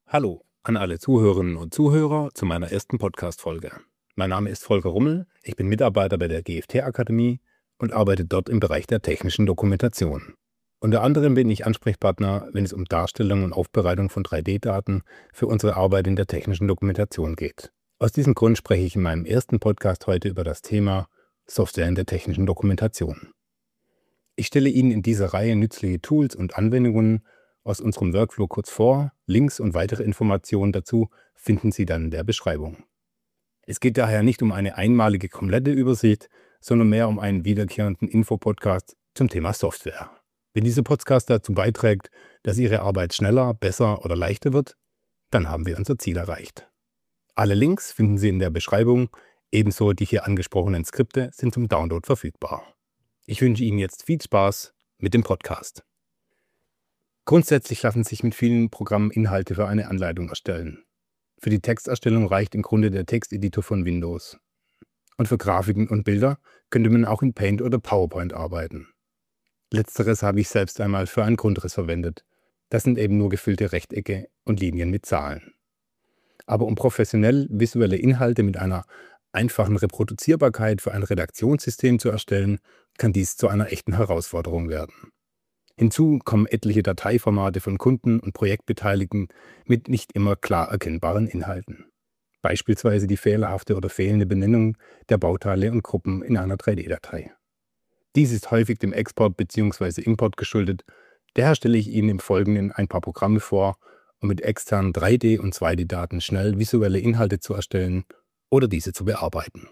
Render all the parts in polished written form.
Hallo an alle Zuhörerinnen und Zuhörer zu meiner ersten Podcast-Folge. Mein Name ist Volker Rummel, ich bin Mitarbeiter bei der GFT-Akademie und arbeite dort im Bereich der technischen Dokumentation. Unter anderem bin ich Ansprechpartner, wenn es um Darstellung und Aufbereitung von 3D-Daten für unsere Arbeit in der technischen Dokumentation geht. Aus diesem Grund spreche ich in meinem ersten Podcast heute über das Thema Software in der technischen Dokumentation. Ich stelle Ihnen in dieser Reihe nützliche Tools und Anwendungen aus unserem Workflow kurz vor. Links und weitere Informationen dazu finden Sie dann in der Beschreibung. Es geht daher nicht um eine einmalige komplette Übersicht, sondern mehr um einen wiederkehrenden Infopodcast zum Thema Software. Wenn dieser Podcast dazu beiträgt, dass Ihre Arbeit schneller, besser oder leichter wird, dann haben wir unser Ziel erreicht. Alle Links finden Sie in der Beschreibung, ebenso die hier angesprochenen Skripte sind zum Download verfügbar. Ich wünsche Ihnen jetzt viel Spaß mit dem Podcast. Grundsätzlich lassen sich mit vielen Programmen Inhalte für eine Anleitung erstellen. Für die Texterstellung reicht im Grunde der Texteditor von Windows. Und für Grafiken und Bilder könnte man auch in Paint oder PowerPoint arbeiten. Letzteres habe ich selbst einmal für einen Grundriss verwendet. Das sind eben nur gefüllte Rechtecke und Linien mit Zahlen. Aber um professionell visuelle Inhalte mit einer einfachen Reproduzierbarkeit für ein Redaktionssystem zu erstellen, kann dies zu einer echten Herausforderung werden. Hinzu kommen etliche Dateiformate von Kunden und Projektbeteiligten mit nicht immer klar erkennbaren Inhalten. Beispielsweise die fehlerhafte oder fehlende Benennung der Bauteile und Gruppen in einer 3D-Datei. Dies ist häufig dem Export bzw. Import geschuldet, daher stelle ich Ihnen im Folgenden ein paar Programme vor, um mit externen 3D- und 2D-Daten schnell visuelle Inhalte zu erstellen oder diese zu bearbeiten.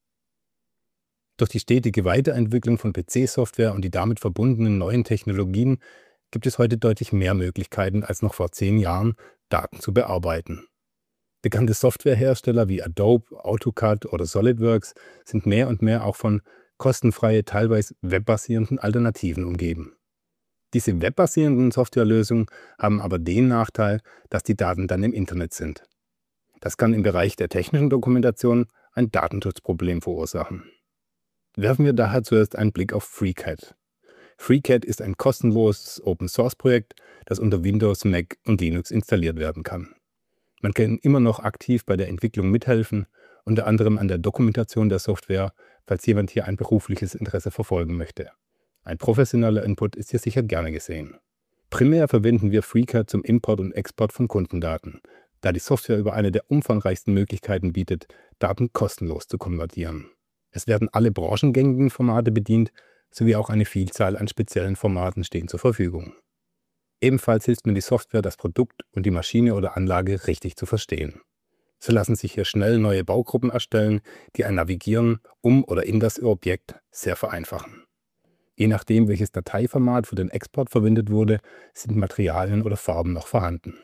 Durch die stetige Weiterentwicklung von PC-Software und die damit verbundenen neuen Technologien gibt es heute deutlich mehr Möglichkeiten als noch vor 10 Jahren, Daten zu bearbeiten. Bekannte Softwarehersteller wie Adobe, AutoCAD oder SolidWorks sind mehr und mehr auch von kostenfreien, teilweise webbasierenden Alternativen umgeben. Diese webbasierenden Softwarelösungen haben aber den Nachteil, dass die Daten dann im Internet sind. Das kann im Bereich der technischen Dokumentation ein Datenschutzproblem verursachen. Werfen wir daher zuerst einen Blick auf FreeCAD. FreeCAD ist ein kostenloses Open-Source-Projekt, das unter Windows, Mac und Linux installiert werden kann. Man kann immer noch aktiv bei der Entwicklung mithelfen, unter anderem an der Dokumentation der Software, falls jemand hier ein berufliches Interesse verfolgen möchte. Ein professioneller Input ist hier sicher gerne gesehen. Primär verwenden wir FreeCAD zum Import und Export von Kundendaten, da die Software über eine der umfangreichsten Möglichkeiten bietet, Daten kostenlos zu konvertieren. Es werden alle branchengängigen Formate bedient, sowie auch eine Vielzahl an speziellen Formaten stehen zur Verfügung. Ebenfalls hilft mir die Software, das Produkt und die Maschine oder Anlage richtig zu verstehen. So lassen sich hier schnell neue Baugruppen erstellen, die ein Navigieren um oder in das Objekt sehr vereinfachen. Je nachdem, welches Dateiformat für den Export verwendet wurde, sind Materialien oder Farben noch vorhanden.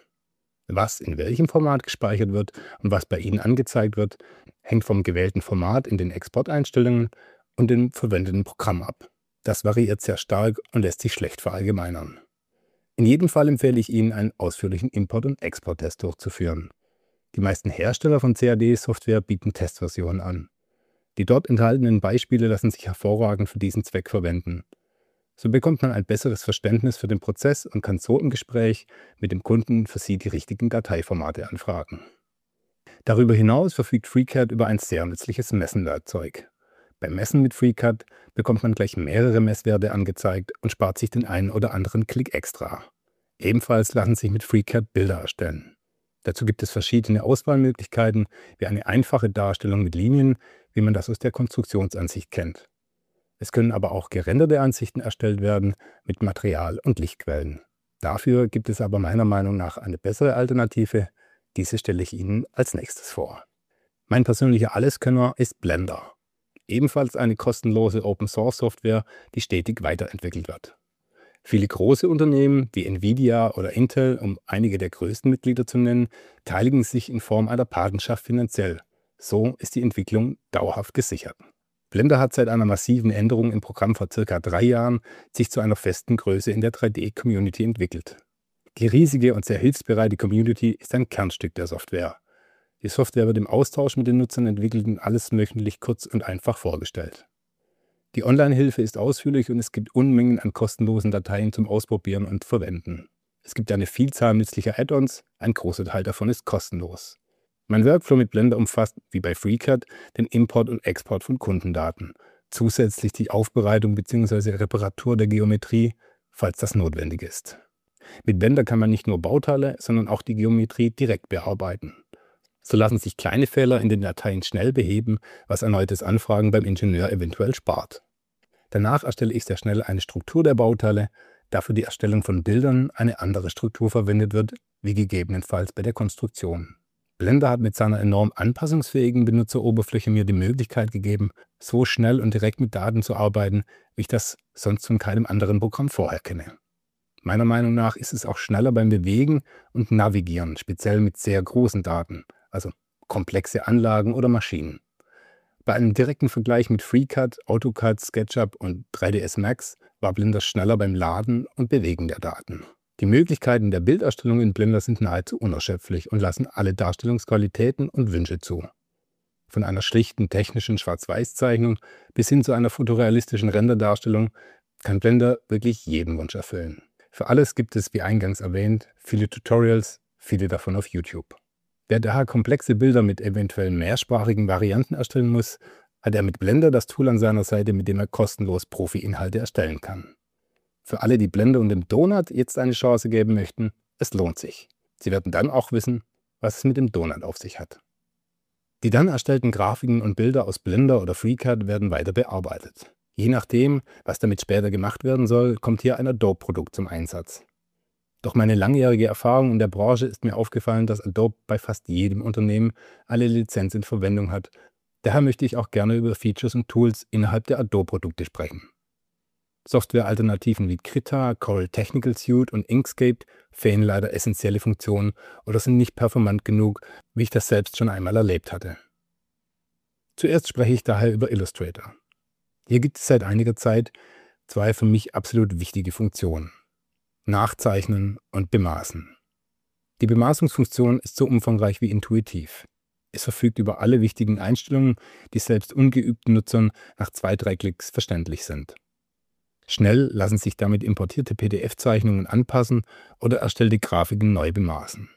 Was in welchem Format gespeichert wird und was bei Ihnen angezeigt wird, hängt vom gewählten Format in den Exporteinstellungen und dem verwendeten Programm ab. Das variiert sehr stark und lässt sich schlecht verallgemeinern. In jedem Fall empfehle ich Ihnen, einen ausführlichen Import- und Exporttest durchzuführen. Die meisten Hersteller von CAD-Software bieten Testversionen an. Die dort enthaltenen Beispiele lassen sich hervorragend für diesen Zweck verwenden. So bekommt man ein besseres Verständnis für den Prozess und kann so im Gespräch mit dem Kunden für Sie die richtigen Dateiformate anfragen. Darüber hinaus verfügt FreeCAD über ein sehr nützliches Messenwerkzeug. Beim Messen mit FreeCAD bekommt man gleich mehrere Messwerte angezeigt und spart sich den einen oder anderen Klick extra. Ebenfalls lassen sich mit FreeCAD Bilder erstellen. Dazu gibt es verschiedene Auswahlmöglichkeiten, wie eine einfache Darstellung mit Linien, wie man das aus der Konstruktionsansicht kennt. Es können aber auch gerenderte Ansichten erstellt werden mit Material- und Lichtquellen. Dafür gibt es aber meiner Meinung nach eine bessere Alternative. Diese stelle ich Ihnen als nächstes vor. Mein persönlicher Alleskönner ist Blender. Ebenfalls eine kostenlose Open-Source-Software, die stetig weiterentwickelt wird. Viele große Unternehmen wie Nvidia oder Intel, um einige der größten Mitglieder zu nennen, beteiligen sich in Form einer Patenschaft finanziell. So ist die Entwicklung dauerhaft gesichert. Blender hat seit einer massiven Änderung im Programm vor ca. 3 Jahren sich zu einer festen Größe in der 3D-Community entwickelt. Die riesige und sehr hilfsbereite Community ist ein Kernstück der Software. Die Software wird im Austausch mit den Nutzern entwickelt und alles möglich kurz und einfach vorgestellt. Die Online-Hilfe ist ausführlich und es gibt Unmengen an kostenlosen Dateien zum Ausprobieren und Verwenden. Es gibt eine Vielzahl nützlicher Add-ons, ein großer Teil davon ist kostenlos. Mein Workflow mit Blender umfasst, wie bei FreeCAD, den Import und Export von Kundendaten, zusätzlich die Aufbereitung bzw. Reparatur der Geometrie, falls das notwendig ist. Mit Blender kann man nicht nur Bauteile, sondern auch die Geometrie direkt bearbeiten. So lassen sich kleine Fehler in den Dateien schnell beheben, was erneutes Anfragen beim Ingenieur eventuell spart. Danach erstelle ich sehr schnell eine Struktur der Bauteile, da für die Erstellung von Bildern eine andere Struktur verwendet wird, wie gegebenenfalls bei der Konstruktion. Blender hat mit seiner enorm anpassungsfähigen Benutzeroberfläche mir die Möglichkeit gegeben, so schnell und direkt mit Daten zu arbeiten, wie ich das sonst von keinem anderen Programm vorher kenne. Meiner Meinung nach ist es auch schneller beim Bewegen und Navigieren, speziell mit sehr großen Daten, also komplexe Anlagen oder Maschinen. Bei einem direkten Vergleich mit FreeCAD, AutoCAD, SketchUp und 3ds Max war Blender schneller beim Laden und Bewegen der Daten. Die Möglichkeiten der Bilderstellung in Blender sind nahezu unerschöpflich und lassen alle Darstellungsqualitäten und Wünsche zu. Von einer schlichten technischen Schwarz-Weiß-Zeichnung bis hin zu einer fotorealistischen Renderdarstellung kann Blender wirklich jeden Wunsch erfüllen. Für alles gibt es, wie eingangs erwähnt, viele Tutorials, viele davon auf YouTube. Wer daher komplexe Bilder mit eventuell mehrsprachigen Varianten erstellen muss, hat er mit Blender das Tool an seiner Seite, mit dem er kostenlos Profi-Inhalte erstellen kann. Für alle, die Blender und dem Donut jetzt eine Chance geben möchten, es lohnt sich. Sie werden dann auch wissen, was es mit dem Donut auf sich hat. Die dann erstellten Grafiken und Bilder aus Blender oder FreeCAD werden weiter bearbeitet. Je nachdem, was damit später gemacht werden soll, kommt hier ein Adobe-Produkt zum Einsatz. Durch meine langjährige Erfahrung in der Branche ist mir aufgefallen, dass Adobe bei fast jedem Unternehmen eine Lizenz in Verwendung hat. Daher möchte ich auch gerne über Features und Tools innerhalb der Adobe-Produkte sprechen. Software-Alternativen wie Krita, Corel Technical Suite und Inkscape fehlen leider essentielle Funktionen oder sind nicht performant genug, wie ich das selbst schon einmal erlebt hatte. Zuerst spreche ich daher über Illustrator. Hier gibt es seit einiger Zeit zwei für mich absolut wichtige Funktionen: Nachzeichnen und Bemaßen. Die Bemaßungsfunktion ist so umfangreich wie intuitiv. Es verfügt über alle wichtigen Einstellungen, die selbst ungeübten Nutzern nach 2-3 Klicks verständlich sind. Schnell lassen sich damit importierte PDF-Zeichnungen anpassen oder erstellte Grafiken neu bemaßen.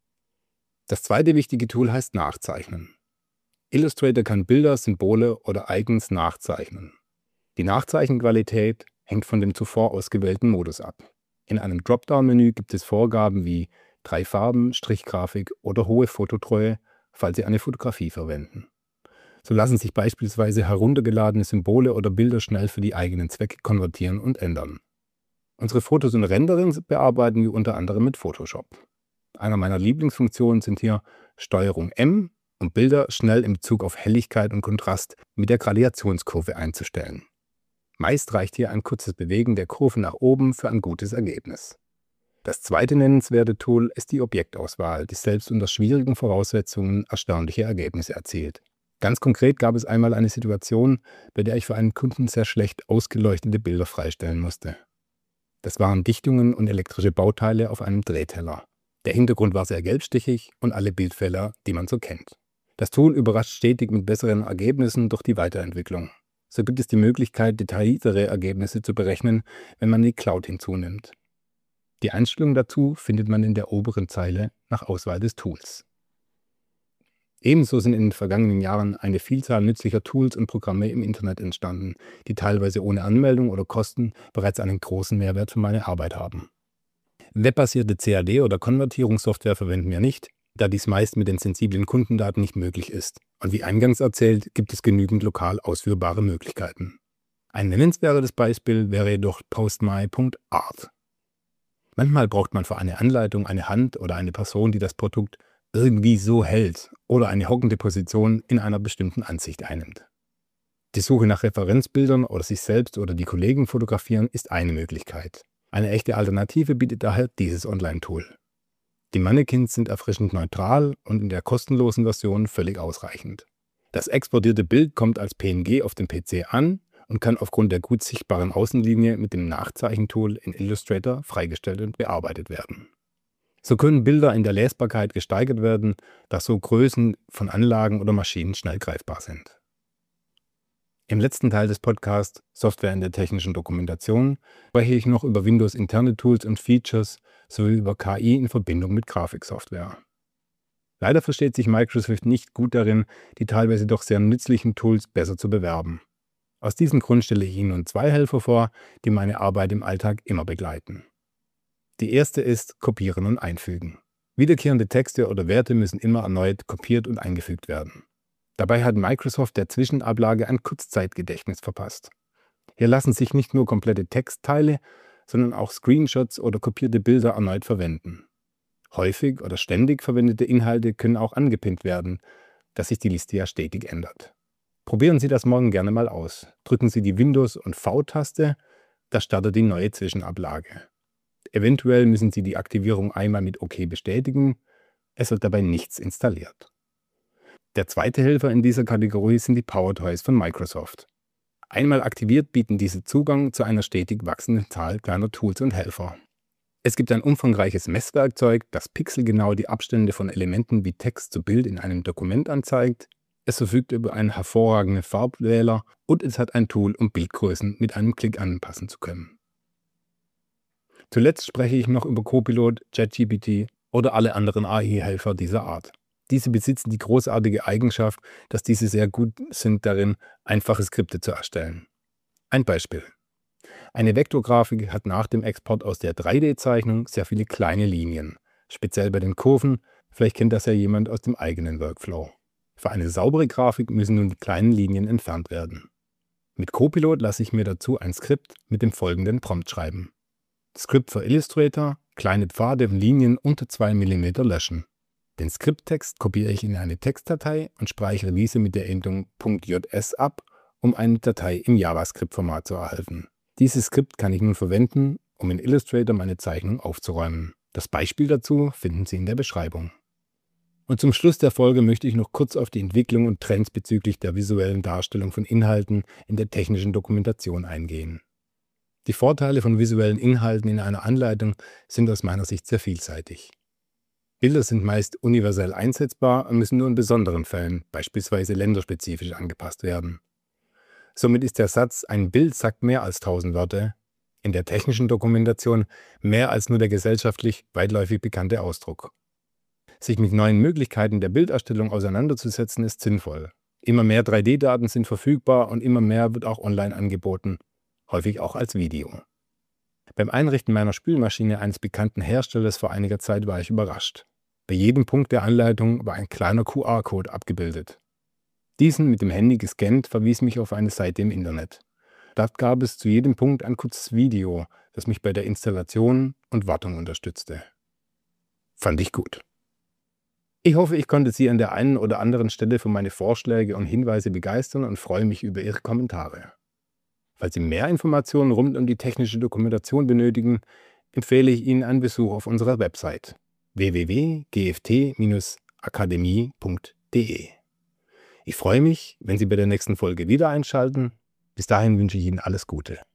Das zweite wichtige Tool heißt Nachzeichnen. Illustrator kann Bilder, Symbole oder Icons nachzeichnen. Die Nachzeichenqualität hängt von dem zuvor ausgewählten Modus ab. In einem Dropdown-Menü gibt es Vorgaben wie 3 Farben, Strichgrafik oder hohe Fototreue, falls Sie eine Fotografie verwenden. So lassen sich beispielsweise heruntergeladene Symbole oder Bilder schnell für die eigenen Zwecke konvertieren und ändern. Unsere Fotos und Renderings bearbeiten wir unter anderem mit Photoshop. Einer meiner Lieblingsfunktionen sind hier Steuerung M, um Bilder schnell in Bezug auf Helligkeit und Kontrast mit der Gradationskurve einzustellen. Meist reicht hier ein kurzes Bewegen der Kurve nach oben für ein gutes Ergebnis. Das zweite nennenswerte Tool ist die Objektauswahl, die selbst unter schwierigen Voraussetzungen erstaunliche Ergebnisse erzielt. Ganz konkret gab es einmal eine Situation, bei der ich für einen Kunden sehr schlecht ausgeleuchtete Bilder freistellen musste. Das waren Dichtungen und elektrische Bauteile auf einem Drehteller. Der Hintergrund war sehr gelbstichig und alle Bildfehler, die man so kennt. Das Tool überrascht stetig mit besseren Ergebnissen durch die Weiterentwicklung. So gibt es die Möglichkeit, detailliertere Ergebnisse zu berechnen, wenn man die Cloud hinzunimmt. Die Einstellung dazu findet man in der oberen Zeile nach Auswahl des Tools. Ebenso sind in den vergangenen Jahren eine Vielzahl nützlicher Tools und Programme im Internet entstanden, die teilweise ohne Anmeldung oder Kosten bereits einen großen Mehrwert für meine Arbeit haben. Webbasierte CAD- oder Konvertierungssoftware verwenden wir nicht, da dies meist mit den sensiblen Kundendaten nicht möglich ist. Und wie eingangs erzählt, gibt es genügend lokal ausführbare Möglichkeiten. Ein nennenswertes Beispiel wäre jedoch postmy.art. Manchmal braucht man für eine Anleitung eine Hand oder eine Person, die das Produkt irgendwie so hält oder eine hockende Position in einer bestimmten Ansicht einnimmt. Die Suche nach Referenzbildern oder sich selbst oder die Kollegen fotografieren ist eine Möglichkeit. Eine echte Alternative bietet daher dieses Online-Tool. Die Mannequins sind erfrischend neutral und in der kostenlosen Version völlig ausreichend. Das exportierte Bild kommt als PNG auf dem PC an und kann aufgrund der gut sichtbaren Außenlinie mit dem Nachzeichentool in Illustrator freigestellt und bearbeitet werden. So können Bilder in der Lesbarkeit gesteigert werden, da so Größen von Anlagen oder Maschinen schnell greifbar sind. Im letzten Teil des Podcasts Software in der technischen Dokumentation spreche ich noch über Windows interne Tools und Features sowie über KI in Verbindung mit Grafiksoftware. Leider versteht sich Microsoft nicht gut darin, die teilweise doch sehr nützlichen Tools besser zu bewerben. Aus diesem Grund stelle ich Ihnen nun 2 Helfer vor, die meine Arbeit im Alltag immer begleiten. Die erste ist Kopieren und Einfügen. Wiederkehrende Texte oder Werte müssen immer erneut kopiert und eingefügt werden. Dabei hat Microsoft der Zwischenablage ein Kurzzeitgedächtnis verpasst. Hier lassen sich nicht nur komplette Textteile, sondern auch Screenshots oder kopierte Bilder erneut verwenden. Häufig oder ständig verwendete Inhalte können auch angepinnt werden, da sich die Liste ja stetig ändert. Probieren Sie das morgen gerne mal aus. Drücken Sie die Windows- und V-Taste, da startet die neue Zwischenablage. Eventuell müssen Sie die Aktivierung einmal mit OK bestätigen, es wird dabei nichts installiert. Der zweite Helfer in dieser Kategorie sind die PowerToys von Microsoft. Einmal aktiviert bieten diese Zugang zu einer stetig wachsenden Zahl kleiner Tools und Helfer. Es gibt ein umfangreiches Messwerkzeug, das pixelgenau die Abstände von Elementen wie Text zu Bild in einem Dokument anzeigt. Es verfügt über einen hervorragenden Farbwähler und es hat ein Tool, um Bildgrößen mit einem Klick anpassen zu können. Zuletzt spreche ich noch über Copilot, ChatGPT oder alle anderen AI-Helfer dieser Art. Diese besitzen die großartige Eigenschaft, dass diese sehr gut sind darin, einfache Skripte zu erstellen. Ein Beispiel. Eine Vektorgrafik hat nach dem Export aus der 3D-Zeichnung sehr viele kleine Linien, speziell bei den Kurven, vielleicht kennt das ja jemand aus dem eigenen Workflow. Für eine saubere Grafik müssen nun die kleinen Linien entfernt werden. Mit Copilot lasse ich mir dazu ein Skript mit dem folgenden Prompt schreiben. Skript für Illustrator, kleine Pfade und Linien unter 2 mm löschen. Den Skripttext kopiere ich in eine Textdatei und speichere diese mit der Endung .js ab, um eine Datei im JavaScript-Format zu erhalten. Dieses Skript kann ich nun verwenden, um in Illustrator meine Zeichnung aufzuräumen. Das Beispiel dazu finden Sie in der Beschreibung. Und zum Schluss der Folge möchte ich noch kurz auf die Entwicklung und Trends bezüglich der visuellen Darstellung von Inhalten in der technischen Dokumentation eingehen. Die Vorteile von visuellen Inhalten in einer Anleitung sind aus meiner Sicht sehr vielseitig. Bilder sind meist universell einsetzbar und müssen nur in besonderen Fällen, beispielsweise länderspezifisch, angepasst werden. Somit ist der Satz „Ein Bild sagt mehr als 1000 Worte" in der technischen Dokumentation mehr als nur der gesellschaftlich weitläufig bekannte Ausdruck. Sich mit neuen Möglichkeiten der Bilderstellung auseinanderzusetzen ist sinnvoll. Immer mehr 3D-Daten sind verfügbar und immer mehr wird auch online angeboten, häufig auch als Video. Beim Einrichten meiner Spülmaschine eines bekannten Herstellers vor einiger Zeit war ich überrascht. Bei jedem Punkt der Anleitung war ein kleiner QR-Code abgebildet. Diesen mit dem Handy gescannt verwies mich auf eine Seite im Internet. Dort gab es zu jedem Punkt ein kurzes Video, das mich bei der Installation und Wartung unterstützte. Fand ich gut. Ich hoffe, ich konnte Sie an der einen oder anderen Stelle für meine Vorschläge und Hinweise begeistern und freue mich über Ihre Kommentare. Falls Sie mehr Informationen rund um die technische Dokumentation benötigen, empfehle ich Ihnen einen Besuch auf unserer Website www.gft-akademie.de. Ich freue mich, wenn Sie bei der nächsten Folge wieder einschalten. Bis dahin wünsche ich Ihnen alles Gute.